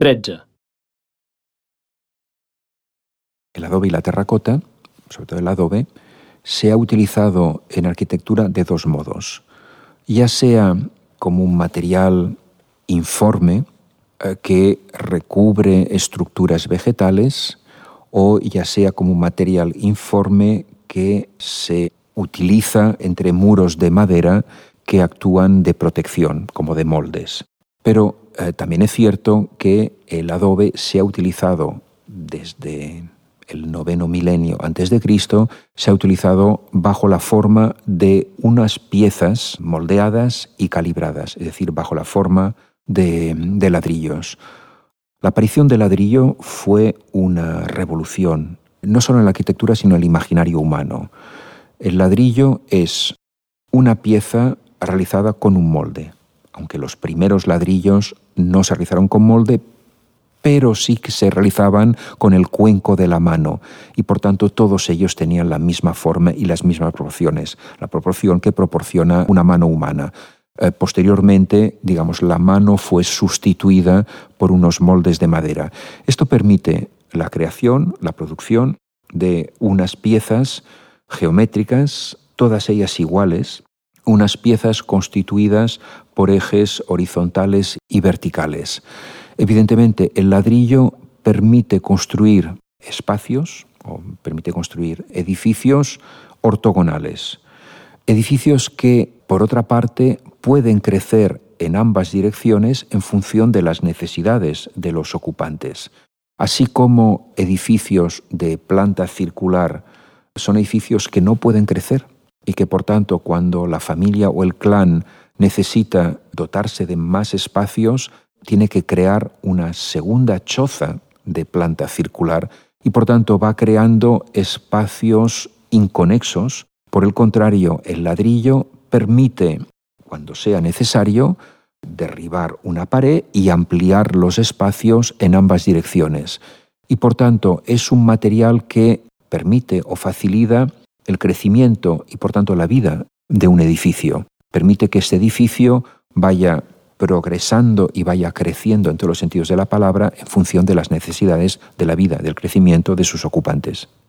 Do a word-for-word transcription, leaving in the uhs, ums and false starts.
tretze. El adobe y la terracota, sobre todo el adobe, se ha utilizado en arquitectura de dos modos, ya sea como un material informe eh, que recubre estructuras vegetales, o ya sea como un material informe que se utiliza entre muros de madera que actúan de protección, como de moldes. Pero eh, también es cierto que el adobe se ha utilizado desde el noveno milenio antes de Cristo, se ha utilizado bajo la forma de unas piezas moldeadas y calibradas, es decir, bajo la forma de, de ladrillos. La aparición del ladrillo fue una revolución, no solo en la arquitectura, sino en el imaginario humano. El ladrillo es una pieza realizada con un molde, aunque los primeros ladrillos no se realizaron con molde, pero sí que se realizaban con el cuenco de la mano, y por tanto todos ellos tenían la misma forma y las mismas proporciones, la proporción que proporciona una mano humana. Eh, posteriormente, digamos, la mano fue sustituida por unos moldes de madera. Esto permite la creación, la producción de unas piezas geométricas, todas ellas iguales, unas piezas constituidas por ejes horizontales y verticales. Evidentemente, el ladrillo permite construir espacios, o permite construir edificios ortogonales. Edificios que, por otra parte, pueden crecer en ambas direcciones en función de las necesidades de los ocupantes. Así como edificios de planta circular son edificios que no pueden crecer y que, por tanto, cuando la familia o el clan necesita dotarse de más espacios, tiene que crear una segunda choza de planta circular y, por tanto, va creando espacios inconexos. Por el contrario, el ladrillo permite, cuando sea necesario, derribar una pared y ampliar los espacios en ambas direcciones. Y, por tanto, es un material que permite o facilita el crecimiento y, por tanto, la vida de un edificio. Permite que este edificio vaya progresando y vaya creciendo en todos los sentidos de la palabra en función de las necesidades de la vida, del crecimiento de sus ocupantes.